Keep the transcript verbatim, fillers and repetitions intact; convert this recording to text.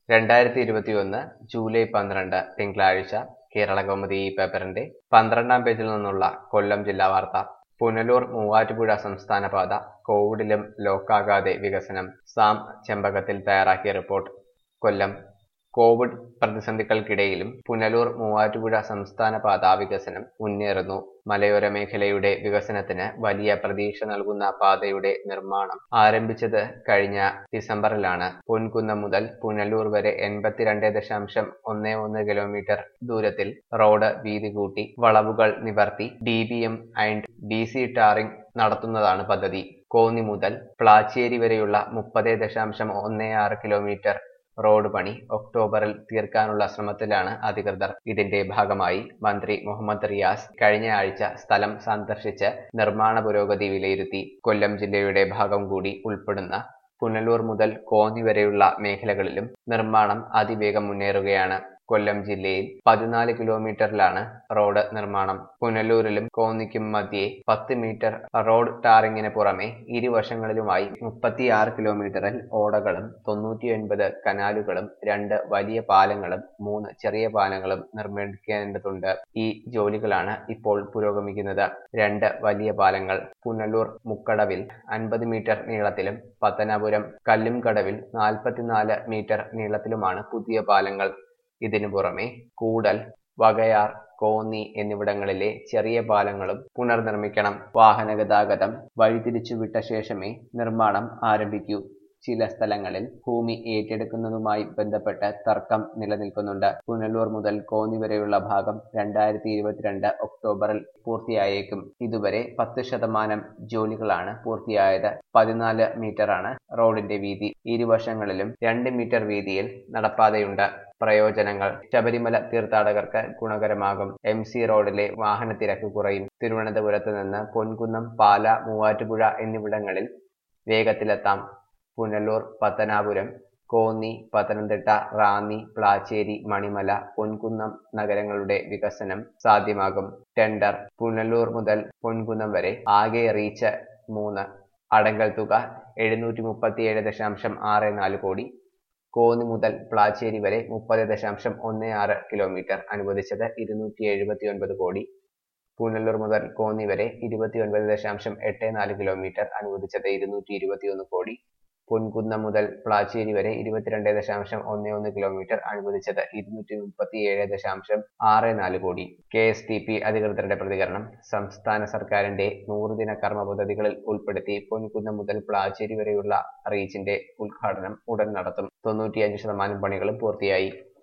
രണ്ടായിരത്തി ഇരുപത്തിയൊന്ന് ജൂലൈ പന്ത്രണ്ട് തിങ്കളാഴ്ച കേരളകൗമുദി ഈ പേപ്പറിന്റെ പന്ത്രണ്ടാം പേജിൽ നിന്നുള്ള കൊല്ലം ജില്ലാ വാർത്ത. പുനലൂർ മൂവാറ്റുപുഴ സംസ്ഥാന പാത കോവിഡിലും ലോക്കാകാതെ വികസനം. സാം ചെമ്പകത്തിൽ തയ്യാറാക്കിയ റിപ്പോർട്ട്. കൊല്ലം. കോവിഡ് പ്രതിസന്ധികൾക്കിടയിലും പുനലൂർ മൂവാറ്റുപുഴ സംസ്ഥാന പാത വികസനം മുന്നേറുന്നു. മലയോര മേഖലയുടെ വികസനത്തിന് വലിയ പ്രതീക്ഷ നൽകുന്ന പാതയുടെ നിർമ്മാണം ആരംഭിച്ചത് കഴിഞ്ഞ ഡിസംബറിലാണ്. പൊൻകുന്നം മുതൽ പുനലൂർ വരെ എൺപത്തിരണ്ട് ദശാംശം ഒന്ന് ഒന്ന് കിലോമീറ്റർ ദൂരത്തിൽ റോഡ് വീതി കൂട്ടി വളവുകൾ നിവർത്തി D B M and D C tarring നടത്തുന്നതാണ് പദ്ധതി. കോന്നി മുതൽ പ്ലാച്ചേരി വരെയുള്ള മുപ്പത് ദശാംശം ഒന്ന് ആറ് കിലോമീറ്റർ റോഡ് പണി ഒക്ടോബറിൽ തീർക്കാനുള്ള ശ്രമത്തിലാണ് അധികൃതർ. ഇതിന്റെ ഭാഗമായി മന്ത്രി മുഹമ്മദ് റിയാസ് കഴിഞ്ഞ ആഴ്ച സ്ഥലം സന്ദർശിച്ച് നിർമ്മാണ പുരോഗതി വിലയിരുത്തി. കൊല്ലം ജില്ലയുടെ ഭാഗം കൂടി ഉൾപ്പെടുന്ന പുനലൂർ മുതൽ കോന്നി വരെയുള്ള മേഖലകളിലും നിർമ്മാണം അതിവേഗം മുന്നേറുകയാണ്. കൊല്ലം ജില്ലയിൽ പതിനാല് കിലോമീറ്ററിലാണ് റോഡ് നിർമ്മാണം. പുനലൂരിലും കോന്നിക്കും മധ്യേ പത്ത് മീറ്റർ റോഡ് ടാറിങ്ങിന് പുറമെ ഇരുവശങ്ങളിലുമായി മുപ്പത്തിയാറ് കിലോമീറ്ററിൽ ഓടകളും തൊണ്ണൂറ്റി ഒൻപത് കനാലുകളും രണ്ട് വലിയ പാലങ്ങളും മൂന്ന് ചെറിയ പാലങ്ങളും നിർമ്മിക്കേണ്ടതുണ്ട്. ഈ ജോലികളാണ് ഇപ്പോൾ പുരോഗമിക്കുന്നത്. രണ്ട് വലിയ പാലങ്ങൾ പുനലൂർ മുക്കടവിൽ അൻപത് മീറ്റർ നീളത്തിലും പത്തനാപുരം കല്ലുംകടവിൽ നാൽപ്പത്തിനാല് മീറ്റർ നീളത്തിലുമാണ് പുതിയ പാലങ്ങൾ. ഇതിനു പുറമെ കൂടൽ, വകയാർ, കോന്നി എന്നിവിടങ്ങളിലെ ചെറിയ പാലങ്ങളും പുനർനിർമ്മിക്കണം. വാഹന ഗതാഗതം വഴിതിരിച്ചുവിട്ട ശേഷമേ നിർമ്മാണം ആരംഭിക്കൂ. ചില സ്ഥലങ്ങളിൽ ഭൂമി ഏറ്റെടുക്കുന്നതുമായി ബന്ധപ്പെട്ട് തർക്കം നിലനിൽക്കുന്നുണ്ട്. പുനലൂർ മുതൽ കോന്നി വരെയുള്ള ഭാഗം രണ്ടായിരത്തി ഇരുപത്തിരണ്ട് ഒക്ടോബറിൽ പൂർത്തിയായേക്കും. ഇതുവരെ പത്ത് ശതമാനം ജോലികളാണ് പൂർത്തിയായത്. പതിനാല് മീറ്ററാണ് റോഡിന്റെ വീതി. ഇരുവശങ്ങളിലും രണ്ട് മീറ്റർ വീതിയിൽ നടപ്പാതയുണ്ട്. പ്രയോജനങ്ങൾ. ശബരിമല തീർത്ഥാടകർക്ക് ഗുണകരമാകും. എം സി റോഡിലെ വാഹനത്തിരക്ക് കുറയും. തിരുവനന്തപുരത്ത് നിന്ന് പൊൻകുന്നം, പാല, മൂവാറ്റുപുഴ എന്നിവിടങ്ങളിൽ വേഗത്തിലെത്താം. പുനലൂർ, പത്തനാപുരം, കോന്നി, പത്തനംതിട്ട, റാന്നി, പ്ലാച്ചേരി, മണിമല, പൊൻകുന്നം നഗരങ്ങളുടെ വികസനം സാധ്യമാകും. ടെൻഡർ. പുനലൂർ മുതൽ പൊൻകുന്നം വരെ ആകെ റീച്ച് മൂന്ന്. അടങ്കൽ തുക എഴുന്നൂറ്റി മുപ്പത്തിയേഴ് ദശാംശം ആറ് നാല് കോടി. കോന്നി മുതൽ പ്ലാച്ചേരി വരെ മുപ്പത് ദശാംശം ഒന്ന് ആറ് കിലോമീറ്റർ അനുവദിച്ചത് ഇരുന്നൂറ്റി എഴുപത്തി ഒൻപത് കോടി. പുനലൂർ മുതൽ കോന്നി വരെ ഇരുപത്തി ഒൻപത് ദശാംശം എട്ട് നാല് കിലോമീറ്റർ അനുവദിച്ചത് ഇരുന്നൂറ്റി ഇരുപത്തിയൊന്ന് കോടി. പൊൻകുന്നം മുതൽ പ്ലാച്ചേരി വരെ ഇരുപത്തിരണ്ട് ദശാംശം ഒന്ന് ഒന്ന് കിലോമീറ്റർ അനുവദിച്ചത് ഇരുന്നൂറ്റി മുപ്പത്തി ഏഴ് ദശാംശം ആറ് നാല് കോടി. കെ എസ് ടി പി അധികൃതരുടെ പ്രതികരണം. സംസ്ഥാന സർക്കാരിന്റെ നൂറുദിന കർമ്മ പദ്ധതികളിൽ ഉൾപ്പെടുത്തി പൊൻകുന്നം മുതൽ പ്ലാച്ചേരി വരെയുള്ള റീച്ചിന്റെ ഉദ്ഘാടനം ഉടൻ നടത്തും. തൊണ്ണൂറ്റിയഞ്ച് ശതമാനം പണികളും പൂർത്തിയായി.